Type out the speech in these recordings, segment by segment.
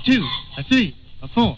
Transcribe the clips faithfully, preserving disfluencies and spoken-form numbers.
two, a three, a four.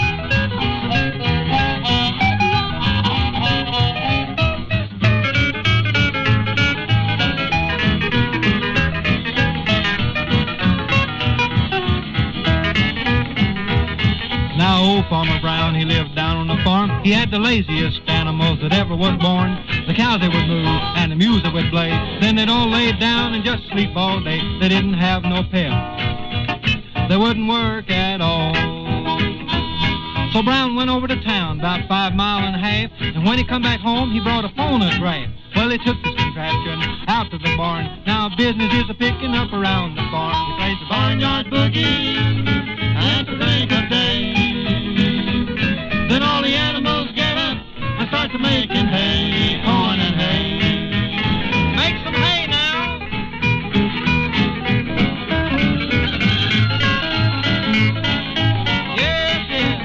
Now old Farmer Brown, he lived down on the farm. He had the laziest animals that ever was born. The cows they would move and the mules that would play. Then they'd all lay down and just sleep all day. They didn't have no pep. They wouldn't work at all. So Brown went over to town, about five mile and a half. And when he come back home, he brought a phone-nut raft. Well, they took this contraption out to the barn. Now business is a-picking up around the farm. He plays the barnyard boogie at the break of day. Then all the animals get up and start to making hay, corn and hay. Make some hay now. Yes, yes.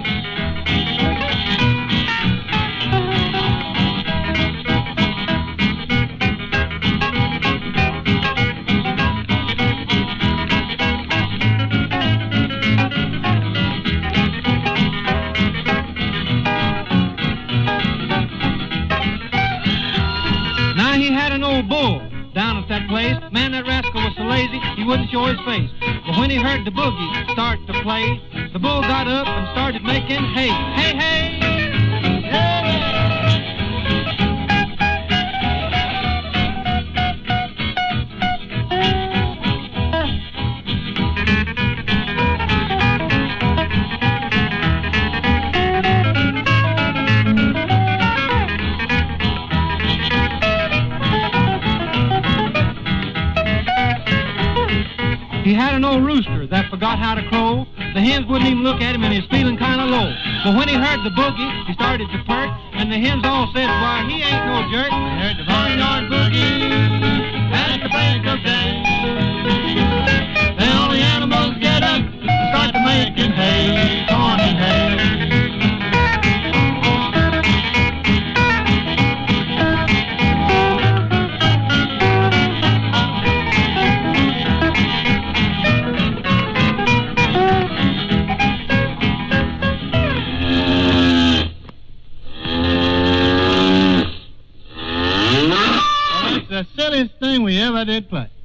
He had an old bull down at that place. Man, that rascal was so lazy, he wouldn't show his face. But when he heard the boogie start to play, the bull got up and started making hay. Hey, hey! Yeah! He had an old rooster that forgot how to crow. The hens wouldn't even look at him and he was feeling kind of low. But when he heard the boogie, he started to perk. And the hens all said, why, he ain't no jerk. They heard the barnyard boogie at the break of day. Then all the animals get up and start to making hay, corn and hay. The silliest thing we ever did play.